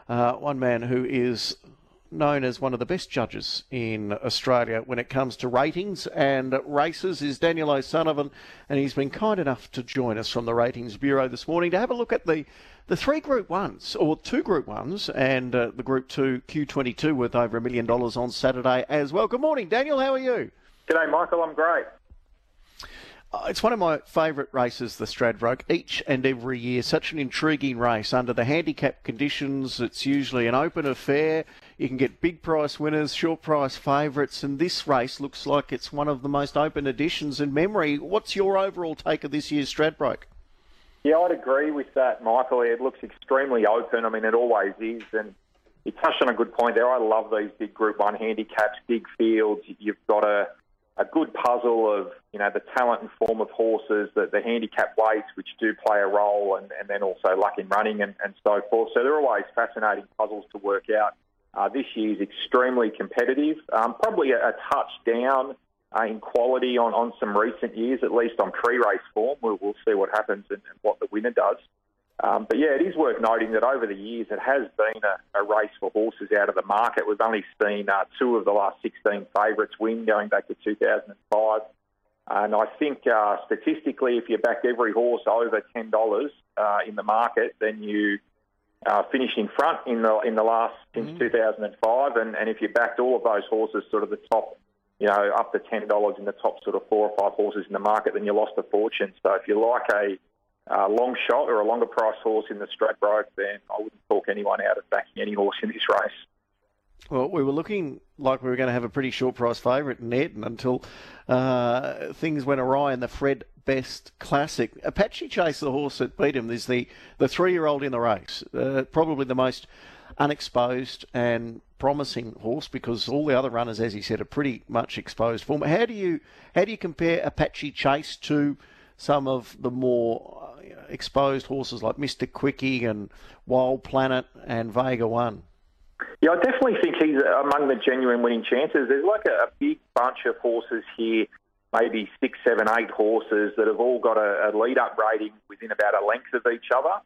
one man who is known as one of the best judges in Australia when it comes to ratings and races, is Daniel O'Sullivan, and he's been kind enough to join us from the Ratings Bureau this morning to have a look at the three Group 1s, or two Group 1s, and the Group 2 Q22 worth over $1 million on Saturday as well. Good morning, Daniel. How are you? G'day, Michael. I'm great. It's one of my favourite races, the Stradbroke, each and every year. Such an intriguing race. Under the handicap conditions, it's usually an open affair. You can get big price winners, short price favourites, and this race looks like it's one of the most open editions in memory. What's your overall take of this year's Stradbroke? Yeah, I'd agree with that, Michael. It looks extremely open. I mean, it always is. And you touched on a good point there. I love these big Group 1 handicaps, big fields. You've got a good puzzle of, the talent and form of horses, the handicap weights, which do play a role, and then also luck in running and so forth. So they're always fascinating puzzles to work out. This year's extremely competitive, probably a touch down in quality on some recent years, at least on pre-race form. We'll see what happens and what the winner does. But yeah, it is worth noting that over the years it has been a race for horses out of the market. We've only seen two of the last 16 favourites win, going back to 2005. And I think statistically, if you backed every horse over $10 in the market, then you finish in front in the last since 2005. And if you backed all of those horses, sort of the top, up to $10 in the top sort of 4 or 5 horses in the market, then you lost a fortune. So if you like a long shot or a longer price horse in the Stradbroke, then I wouldn't talk anyone out of backing any horse in this race. Well, we were looking like we were going to have a pretty short price favourite in Ned until things went awry in the Fred Best Classic. Apache Chase, the horse that beat him, is the 3-year-old in the race. Probably the most unexposed and promising horse, because all the other runners, as he said, are pretty much exposed form. How do you compare Apache Chase to some of the more exposed horses like Mr. Quickie and Wild Planet and Vega One? Yeah, I definitely think he's among the genuine winning chances. There's like a big bunch of horses here, maybe 6, 7, 8 horses that have all got a lead-up rating within about a length of each other.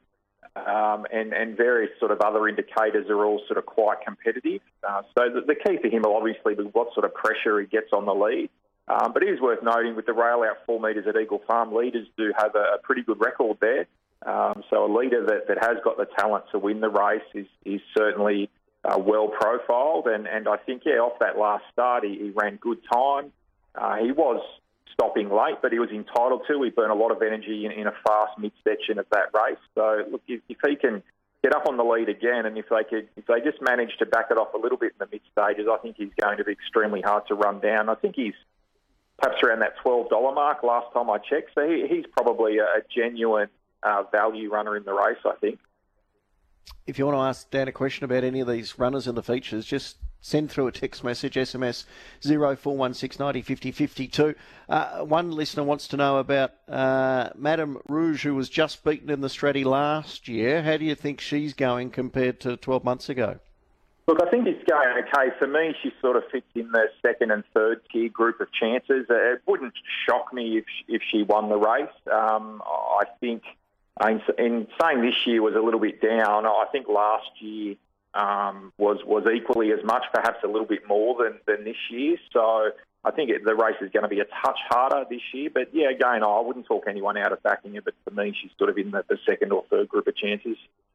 And various sort of other indicators are all sort of quite competitive. So the key for him will obviously be what sort of pressure he gets on the lead. But it is worth noting, with the rail out 4 metres at Eagle Farm, leaders do have a pretty good record there. So a leader that has got the talent to win the race is certainly well profiled. And I think, off that last start, he ran good time. He was stopping late, but he was entitled to. He burned a lot of energy in a fast mid-section of that race. So look, if he can get up on the lead again, and if they just manage to back it off a little bit in the mid-stages, I think he's going to be extremely hard to run down. I think he's perhaps around that $12 mark last time I checked. So he's probably a genuine value runner in the race, I think. If you want to ask Dan a question about any of these runners in the features, just send through a text message, SMS 0416 90 50 52. One listener wants to know about Madame Rouge, who was just beaten in the Stratty last year. How do you think she's going compared to 12 months ago? Look, I think it's going okay. For me, she sort of fits in the second and third tier group of chances. It wouldn't shock me if she won the race. I think, in saying this year was a little bit down, I think last year was equally as much, perhaps a little bit more than this year. So I think the race is going to be a touch harder this year. But yeah, again, I wouldn't talk anyone out of backing her, but for me, she's sort of in the second or third group of chances.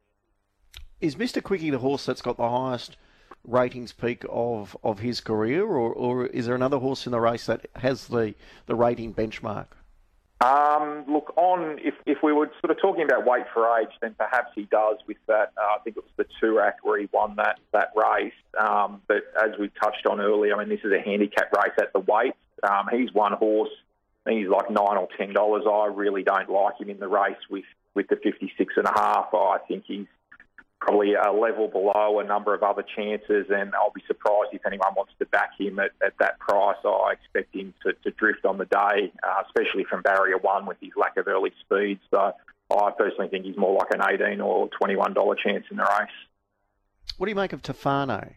Is Mr. Quickie the horse that's got the highest ratings peak of his career, or is there another horse in the race that has the rating benchmark? Look, if we were sort of talking about weight for age, then perhaps he does with that. I think it was the Toorak where he won that race. But as we touched on earlier, I mean, this is a handicap race at the weight. He's one horse. I think he's like $9 or $10. I really don't like him in the race with the 56.5. I think he's probably a level below a number of other chances, and I'll be surprised if anyone wants to back him at that price. I expect him to drift on the day, especially from barrier 1 with his lack of early speed. So I personally think he's more like an $18 or $21 chance in the race. What do you make of Tofano?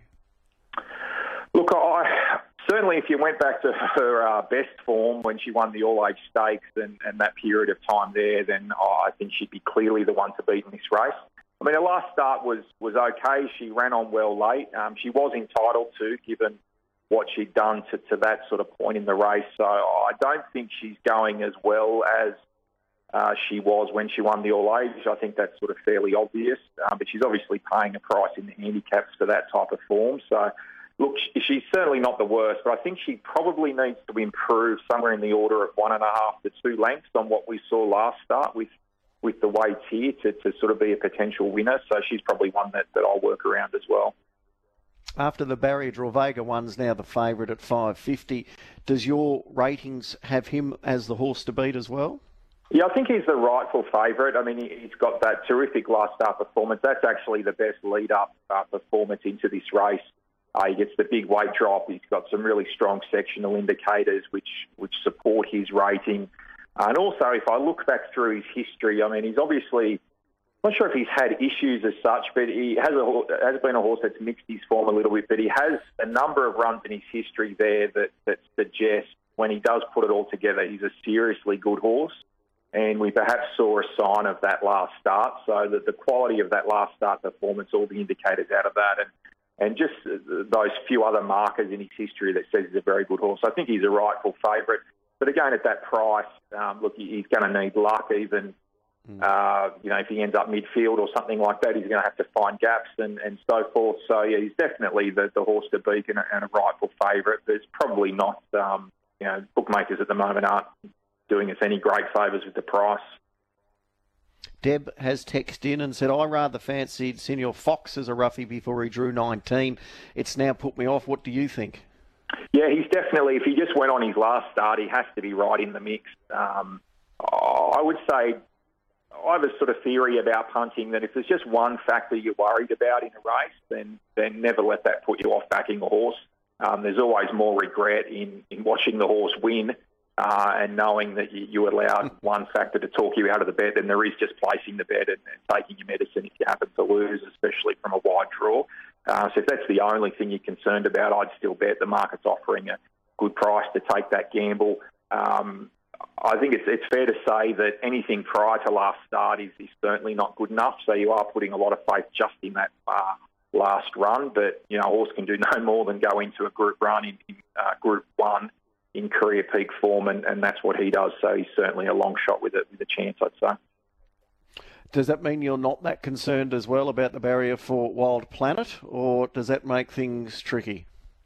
Look, certainly if you went back to her best form when she won the All-Age Stakes and that period of time there, then I think she'd be clearly the one to beat in this race. I mean, her last start was okay. She ran on well late. She was entitled to, given what she'd done to that sort of point in the race. So I don't think she's going as well as she was when she won the All Age. I think that's sort of fairly obvious. But she's obviously paying a price in the handicaps for that type of form. So, look, she's certainly not the worst, but I think she probably needs to improve somewhere in the order of 1.5 to 2 lengths on what we saw last start with the weights here to sort of be a potential winner. So she's probably one that I'll work around as well. After the barrier draw, Vega One's now the favourite at 550. Does your ratings have him as the horse to beat as well? Yeah, I think he's the rightful favourite. I mean, he's got that terrific last start performance. That's actually the best lead-up performance into this race. He gets the big weight drop. He's got some really strong sectional indicators which support his rating. And also, if I look back through his history, I mean, he's obviously, I'm not sure if he's had issues as such, but he has been a horse that's mixed his form a little bit, but he has a number of runs in his history there that suggest when he does put it all together, he's a seriously good horse. And we perhaps saw a sign of that last start, so that the quality of that last start performance, all the indicators out of that, and just those few other markers in his history that says he's a very good horse. I think he's a rightful favourite. But again, at that price, look, he's going to need luck even. If he ends up midfield or something like that, he's going to have to find gaps and so forth. So, yeah, he's definitely the horse to beat and a rightful favourite. But it's probably not, bookmakers at the moment aren't doing us any great favours with the price. Deb has texted in and said, I rather fancied Senior Fox as a roughie before he drew 19. It's now put me off. What do you think? Yeah, he's definitely, if he just went on his last start, he has to be right in the mix. I would say I have a sort of theory about punting that if there's just one factor you're worried about in a race, then never let that put you off backing a horse. There's always more regret in watching the horse win and knowing that you allowed one factor to talk you out of the bet than there is just placing the bet and taking your medicine if you happen to lose, especially from a wide draw. So if that's the only thing you're concerned about, I'd still bet the market's offering a good price to take that gamble. I think it's fair to say that anything prior to last start is certainly not good enough. So you are putting a lot of faith just in that last run. But, a horse can do no more than go into a group run in Group 1 in career peak form, and that's what he does. So he's certainly a long shot with a chance, I'd say. Does that mean you're not that concerned as well about the barrier for Wild Planet, or does that make things tricky?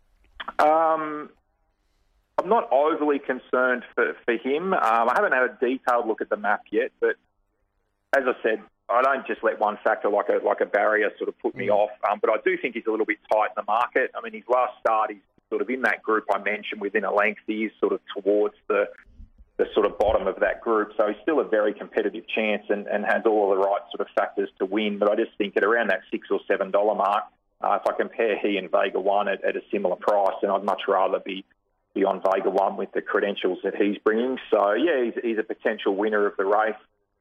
I'm not overly concerned for him. I haven't had a detailed look at the map yet, but as I said, I don't just let one factor like a barrier sort of put me off. But I do think he's a little bit tight in the market. I mean, his last start, he's sort of in that group I mentioned within a length. He is sort of towards the sort of bottom of that group. So he's still a very competitive chance and has all the right sort of factors to win. But I just think at around that $6 or $7 mark, if I compare he and Vega One at a similar price, then I'd much rather be on Vega One with the credentials that he's bringing. So, yeah, he's a potential winner of the race.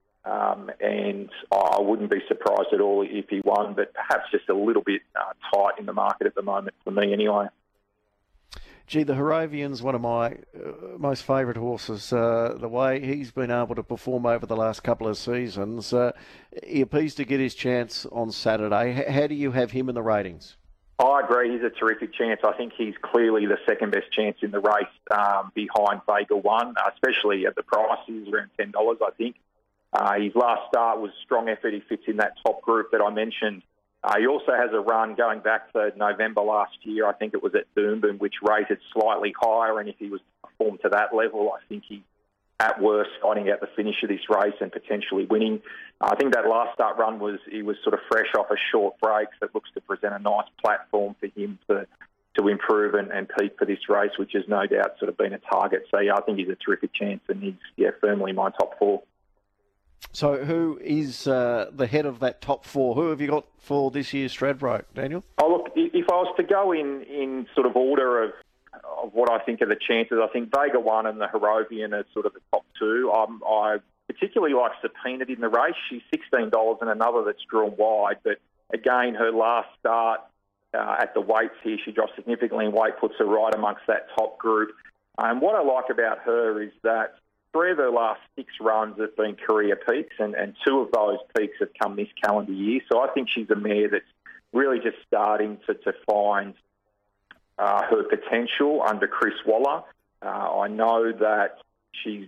And I wouldn't be surprised at all if he won, but perhaps just a little bit tight in the market at the moment for me anyway. Gee, the Harrovian's one of my most favourite horses. The way he's been able to perform over the last couple of seasons, he appears to get his chance on Saturday. How do you have him in the ratings? I agree. He's a terrific chance. I think he's clearly the second best chance in the race behind Vega One, especially at the price. He's around $10, I think. His last start was a strong effort. He fits in that top group that I mentioned. He also has a run going back to November last year. I think it was at Doomben, which rated slightly higher. And if he was to perform to that level, I think he's at worst fighting out the finish of this race and potentially winning. I think that last start run he was sort of fresh off a short break that looks to present a nice platform for him to improve and peak for this race, which has no doubt sort of been a target. So, yeah, I think he's a terrific chance and he's firmly in my top four. So who is the head of that top four? Who have you got for this year's Stradbroke, Daniel? Oh, look, if I was to go in sort of order of what I think are the chances, I think Vega One and the Harrovian are sort of the top two. I particularly like Subpoenaed in the race. She's $16 and another that's drawn wide. But again, her last start at the weights here, she dropped significantly in weight, puts her right amongst that top group. And what I like about her is that 3 of her last 6 runs have been career peaks, and 2 of those peaks have come this calendar year. So I think she's a mare that's really just starting to find her potential under Chris Waller. I know that she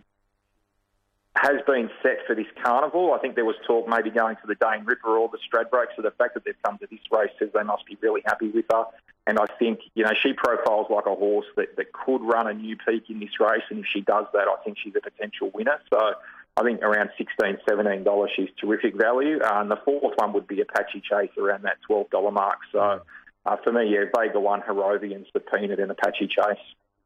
has been set for this carnival. I think there was talk maybe going to the Dane Ripper or the Stradbroke, so the fact that they've come to this race says they must be really happy with her. And I think, she profiles like a horse that could run a new peak in this race, and if she does that, I think she's a potential winner. So I think around $16, $17 she's terrific value. And the fourth one would be Apache Chase around that $12 mark. So for me, Vega 1, Harrovian, Subpoenaed and Apache Chase.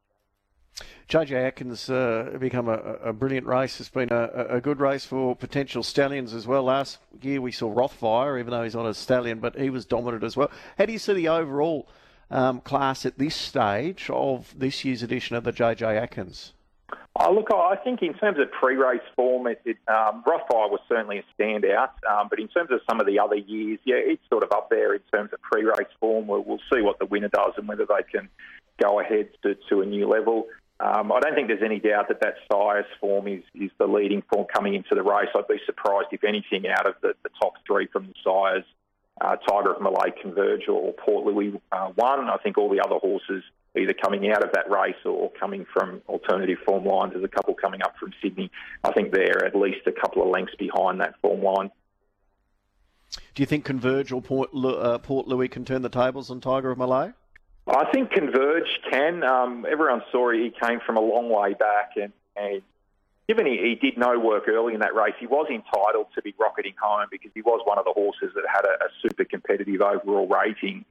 JJ Atkins become a brilliant race. It's been a good race for potential stallions as well. Last year we saw Rothfire, even though he's not a stallion, but he was dominant as well. How do you see the overall class at this stage of this year's edition of the JJ Atkins? Look, I think in terms of pre-race form, Rothfire was certainly a standout. But in terms of some of the other years, it's sort of up there in terms of pre-race form. We'll see what the winner does and whether they can go ahead to a new level. I don't think there's any doubt that sire's form is the leading form coming into the race. I'd be surprised if anything out of the top 3 from the sires, Tiger of Malay, Converge or Port Louis won. I think all the other horses either coming out of that race or coming from alternative form lines. There's a couple coming up from Sydney. I think they're at least a couple of lengths behind that form line. Do you think Converge or Port Louis can turn the tables on Tiger of Malay? I think Converge can. Everyone saw he came from a long way back, and given he did no work early in that race, he was entitled to be rocketing home because he was one of the horses that had a super competitive overall rating.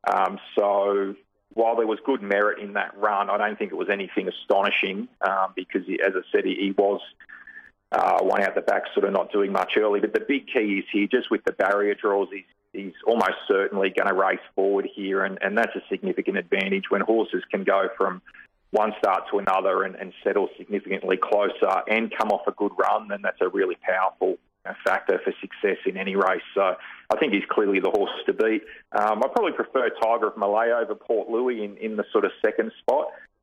So while there was good merit in that run, I don't think it was anything astonishing because, as I said, he was one out the back, sort of not doing much early. But the big key is here, just with the barrier draws, he's almost certainly going to race forward here, and that's a significant advantage when horses can go from one start to another and settle significantly closer and come off a good run. Then that's a really powerful factor for success in any race. So I think he's clearly the horse to beat. I probably prefer Tiger of Malay over Port Louis in the sort of second spot.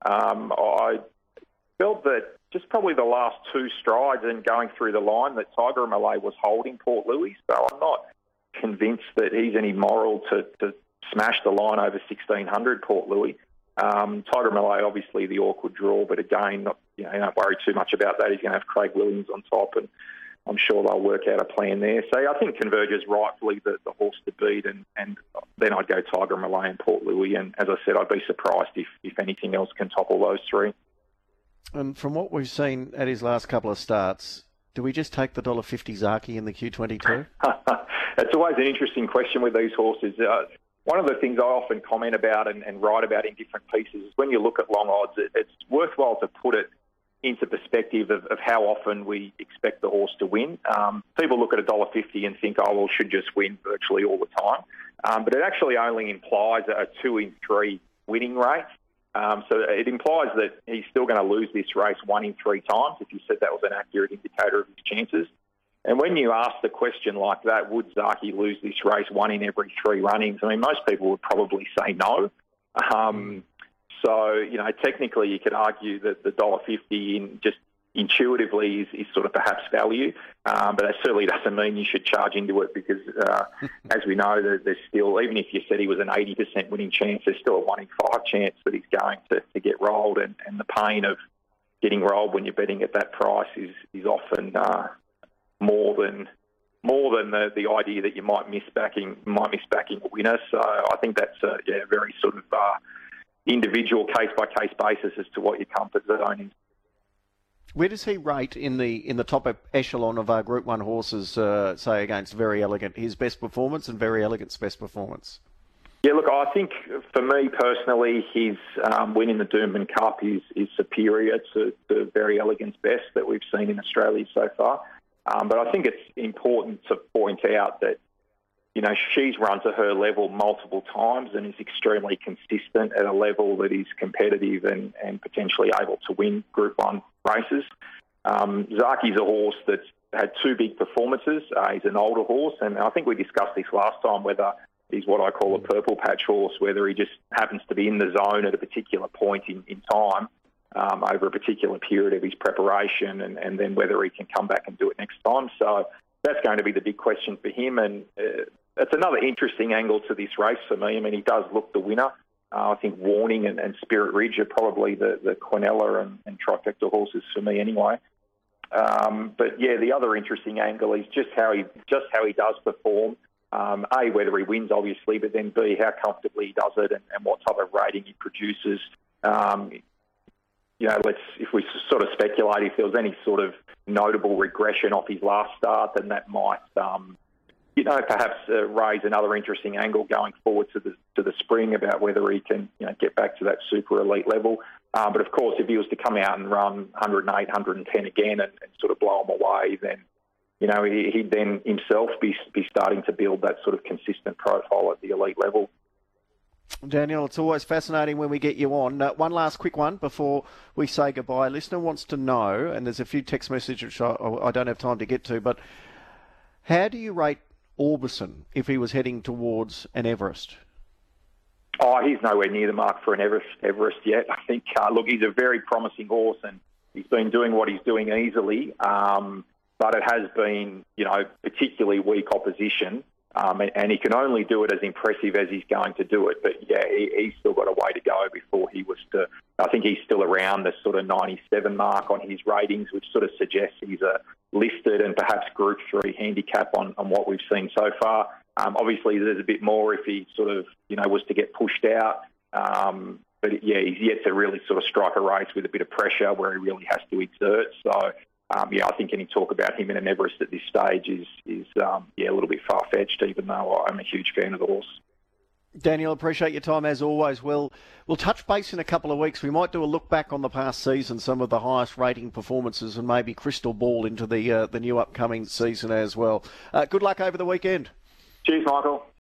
I felt that just probably the last 2 strides and going through the line that Tiger of Malay was holding Port Louis. So I'm not convinced that he's any moral to smash the line over 1600 Port Louis. Tiger Malay, obviously the awkward draw, but again, don't worry too much about that. He's going to have Craig Williams on top, and I'm sure they'll work out a plan there. So I think Converge is rightfully the horse to beat, and then I'd go Tiger Malay and Port Louis. And as I said, I'd be surprised if anything else can topple those 3. And from what we've seen at his last couple of starts, do we just take the $1.50 Zaki in the Q22? It's always an interesting question with these horses. One of the things I often comment about and write about in different pieces is when you look at long odds, it's worthwhile to put it into perspective of how often we expect the horse to win. People look at $1.50 and think, should just win virtually all the time. But it actually only implies a 2 in 3 winning rate. So it implies that he's still going to lose this race 1 in 3 times, if you said that was an accurate indicator of his chances. And when you ask the question like that, would Zaki lose this race 1 in every 3 runnings? I mean, most people would probably say no. So, technically you could argue that the $1.50 just intuitively is sort of perhaps value. But that certainly doesn't mean you should charge into it because, as we know, there's still, even if you said he was an 80% winning chance, there's still a 1 in 5 chance that he's going to get rolled. And the pain of getting rolled when you're betting at that price is often more than the idea that you might miss backing a winner. So I think that's a very sort of individual case by case basis as to what your comfort zone is. Where does he rate in the top echelon of our Group 1 horses, say against Very Elegant, his best performance and Very Elegant's best performance? Yeah, look, I think for me personally, his win in the Doomben Cup is superior to Very Elegant's best that we've seen in Australia so far. But I think it's important to point out that, she's run to her level multiple times and is extremely consistent at a level that is competitive and potentially able to win Group 1 races. Zaki's a horse that's had 2 big performances. He's an older horse, and I think we discussed this last time, whether he's what I call a purple patch horse, whether he just happens to be in the zone at a particular point in time. over a particular period of his preparation, and then whether he can come back and do it next time. So that's going to be the big question for him, and it's another interesting angle to this race for me. I mean, he does look the winner. I think Warning and Spirit Ridge are probably the Quinella and trifecta horses for me anyway. But yeah, the other interesting angle is just how he does perform. A, whether he wins, obviously, but then B, how comfortably he does it and what type of rating he produces. If we sort of speculate, if there was any sort of notable regression off his last start, then that might, perhaps raise another interesting angle going forward to the spring about whether he can, get back to that super elite level. But of course, if he was to come out and run 108, 110 again and sort of blow him away, then he'd then himself be starting to build that sort of consistent profile at the elite level. Daniel, it's always fascinating when we get you on. One last quick one before we say goodbye. A listener wants to know, and there's a few text messages which I don't have time to get to, but how do you rate Orbison if he was heading towards an Everest? Oh, he's nowhere near the mark for an Everest yet. I think, he's a very promising horse, and he's been doing what he's doing easily, but it has been, particularly weak opposition. And he can only do it as impressive as he's going to do it. But yeah, he's still got a way to go before he was to. I think he's still around the sort of 97 mark on his ratings, which sort of suggests he's a listed and perhaps Group 3 handicap on what we've seen so far. Obviously, there's a bit more if he sort of was to get pushed out. But yeah, he's yet to really sort of strike a race with a bit of pressure where he really has to exert. So. I think any talk about him in an Everest at this stage is a little bit far-fetched, even though I'm a huge fan of the horse. Daniel, appreciate your time as always. We'll touch base in a couple of weeks. We might do a look back on the past season, some of the highest rating performances, and maybe crystal ball into the new upcoming season as well. Good luck over the weekend. Cheers, Michael.